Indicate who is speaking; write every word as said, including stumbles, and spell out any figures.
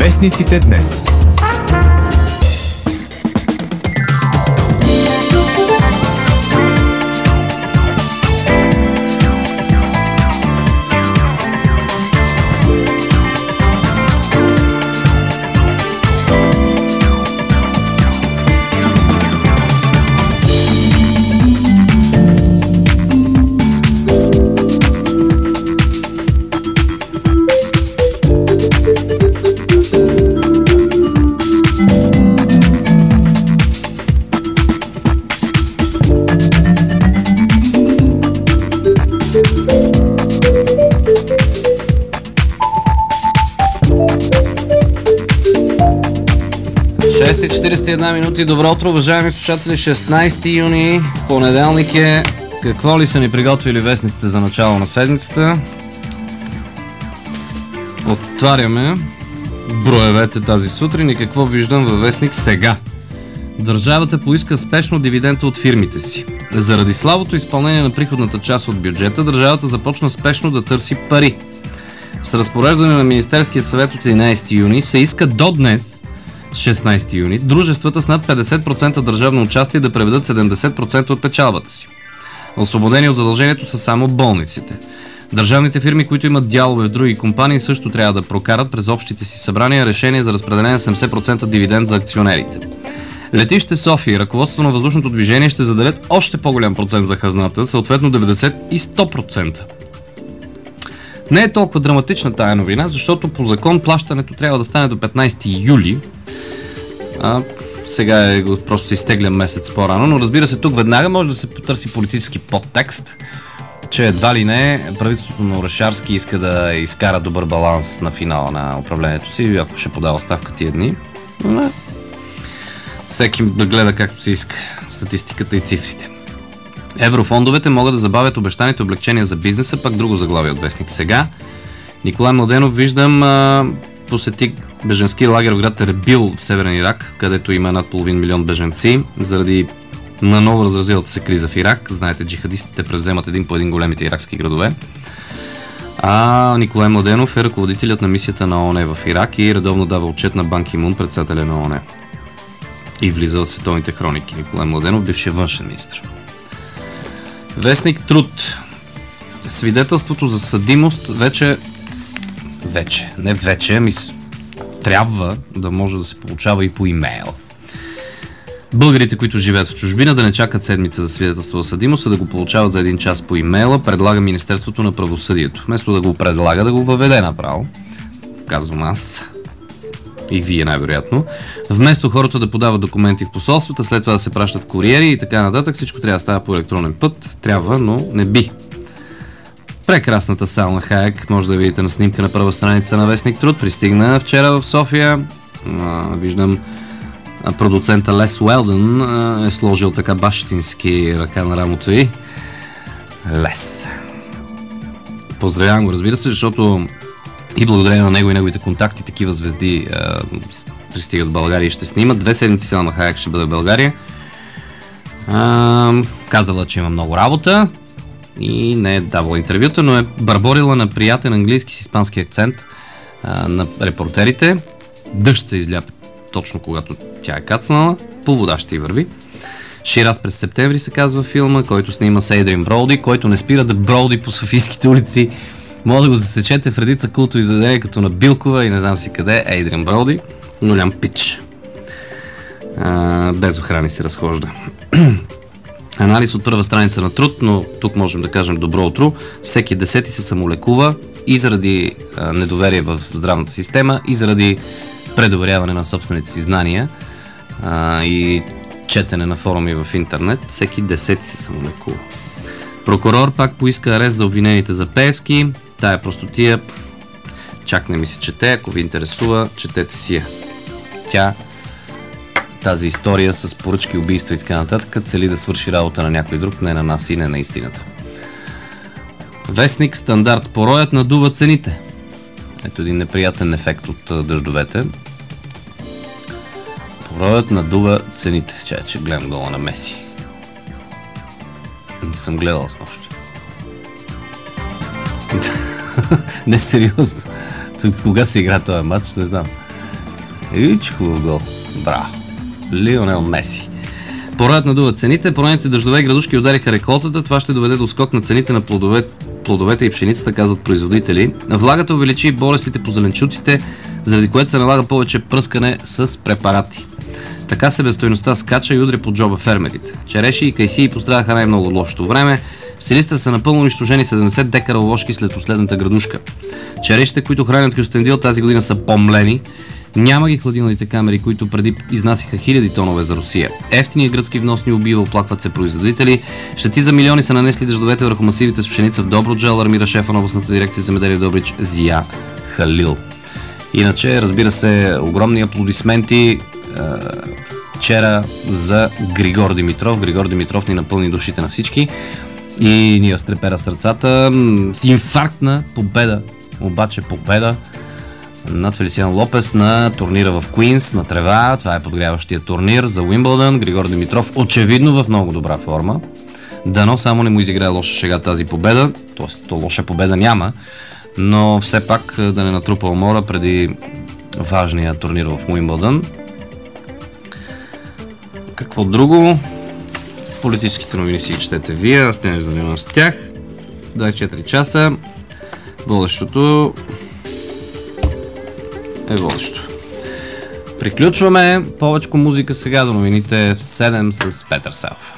Speaker 1: Вестниците днес.
Speaker 2: шест и четирийсет и една минути. Добро утро, уважаеми слушатели. шестнайсети юни, понеделник е. Какво ли са ни приготвили вестниците за начало на седмицата? Отваряме броевете тази сутрин и какво виждам във вестник Сега. Държавата поиска спешно дивидента от фирмите си. Заради слабото изпълнение на приходната част от бюджета, държавата започна спешно да търси пари. С разпореждане на Министерския съвет от единайсети юни се иска до днес, шестнайсети юни, дружествата с над петдесет процента държавно участие да преведат седемдесет процента от печалбата си. Освободени от задължението са само болниците. Държавните фирми, които имат дялове в други компании, също трябва да прокарат през общите си събрания решение за разпределение на седемдесет процента дивиденд за акционерите. Летище София и ръководството на въздушното движение ще заделят още по-голям процент за хазната, съответно деветдесет и сто процента. Не е толкова драматична тая новина, защото по закон плащането трябва да стане до петнайсети юли. А, сега е, просто се изтегля месец по-рано, но разбира се, тук веднага може да се потърси политически подтекст, че едва ли не правителството на Орешарски иска да изкара добър баланс на финала на управлението си, ако ще подава оставка тия дни. Но всеки да гледа както си иска статистиката и цифрите. Еврофондовете могат да забавят обещаните облегчения за бизнеса, пак друго заглавие от вестник Сега. Николай Младенов, виждам, посети беженски лагер в град Ербил в Северен Ирак, където има над половин милион беженци, заради наново разразилата се криза в Ирак. Знаете, джихадистите превземат един по един големите иракски градове. А Николай Младенов е ръководителят на мисията на ООН в Ирак и редовно дава отчет на Бан Ки Мун, председателя на ООН. И влиза в световните хроники. Николай Младенов, бившия външен министър. Вестник Труд. Свидетелството за съдимост вече вече, не вече, ами трябва да може да се получава и по имейл. Българите, които живеят в чужбина, да не чакат седмица за свидетелство за съдимост, а да го получават за един час по имейла, предлага Министерството на правосъдието. Вместо да го предлага, да го въведе направо. Казвам аз. И вие най-вероятно. Вместо хората да подават документи в посолствата, след това да се пращат куриери и така нататък, всичко трябва да става по електронен път. Трябва, но не би. Прекрасната Салма Хаек може да видите на снимка на първа страница на вестник Труд. Пристигна вчера в София. А, виждам продуцента Лес Уелдън е сложил така бащински ръка на рамото й. Лес. Поздравявам го, разбира се, защото и благодарение на него и неговите контакти такива звезди а, пристигат в България и ще снимат. Две седмици Салма Хаек ще бъде в България. А, казала, че има много работа и не е давала интервюта, но е бърборила на приятен английски с испански акцент а, на репортерите. Дъжд се изляпа точно когато тя е кацнала. По вода ще й върви. Шираз през септември се казва филма, който снима с Ейдриан Броуди, който не спира да броуди по софийските улици. Може да го засечете в редица култови заведения, като на Билкова и не знам си къде. Ейдриан Броуди. Голям пич. А, без охрани се разхожда. Анализ от първа страница на Труд, но тук можем да кажем добро утро. Всеки десети се самолекува и заради а, недоверие в здравната система, и заради предоверяване на собствените си знания а, и четене на форуми в интернет. Всеки десети се самолекува. Прокурор пак поиска арест за обвинените за Пеевски. Тая простотия чак не ми се чете. Ако ви интересува, четете си я. Тя, тази история с поръчки, убийства и така нататък, цели да свърши работа на някой друг, не на нас и не на истината. Вестник Стандарт. Пороят надува цените. Ето един неприятен ефект от дъждовете. Пороят надува цените. Чай, че гледам гола на Меси. Не съм гледал с нощи. Не, сериозно. Кога се игра този матч, не знам. Ич, хубав гол. Браво. Лионел Меси. Поредът надува цените, поредните дъждове и градушки удариха реколтата, това ще доведе до скок на цените на плодове, плодовете и пшеницата, казват производители. Влагата увеличи болестите по зеленчуците, заради което се налага повече пръскане с препарати. Така себестойността скача и удря по джоба фермерите. Череши и кайсии пострадаха най-много от лошото време. В Силистра са напълно унищожени седемдесет декара овошки след последната градушка. Черешите, които хранят Кюстендил, тази година са помлени. Няма ги хладилните камери, които преди изнасяха хиляди тонове за Русия. Ефтиният гръцки внос ни убива, оплакват се производители. Щети за милиони са нанесли дъждовете върху масивите с пшеница в Добруджа, алармира шефа на областната дирекция земеделие в Добрич Зия Халил. Иначе, разбира се, огромни аплодисменти е, вчера за Григор Димитров. Григор Димитров ни напълни душите на всички и ни разтрепера сърцата. Инфарктна победа, обаче победа над Фелисиан Лопес на турнира в Куинс на трева. Това е подгряващия турнир за Уимбълдън. Григор Димитров очевидно в много добра форма. Дано само не му изиграе лоша шега тази победа. Тоест, то лоша победа няма, но все пак да не натрупа умора преди важния турнир в Уимбълдън. Какво друго? Политическите новини си ги четете вие, аз не занимавам с тях. двайсет и четири часа. Водещото е водещо. Приключваме. Повечко музика сега до новините в седем с Петър Савов.